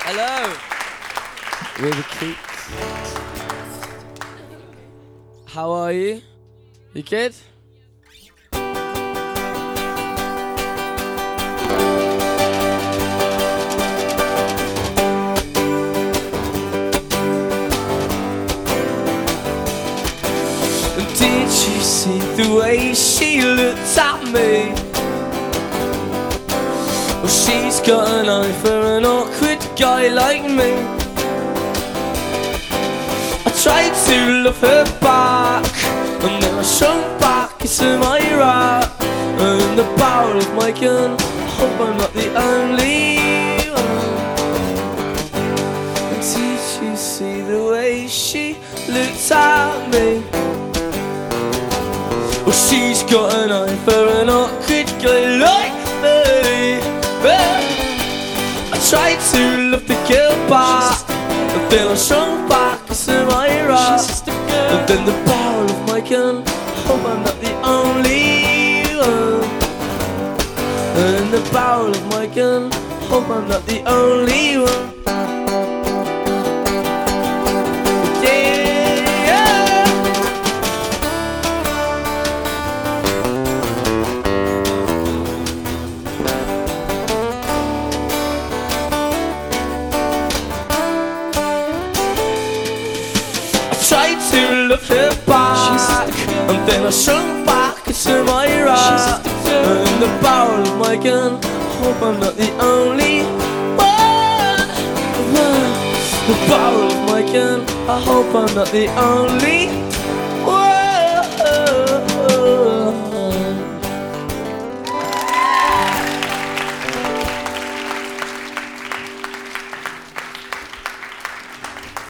Hello. We're the Keats. How are you? You good? Did you see the way she looked at me? Well, she's got an eye for an awkward guy like me. I tried to love her back, and then I shrunk back into my rat. And the barrel of my gun, I hope I'm not the only one. And did you see the way she looked at me? Well, she's got an eye for an awkward guy like me. I tried to love the girl back, and then I shrunk back into my rat. And then the barrel of my gun, I hope I'm not the only one. And the barrel of my gun, I hope I'm not the only one. Tried to love her back, and then I shrunk back into my rat. And the barrel of my gun, I hope I'm not the only one. The barrel of my gun, I hope I'm not the only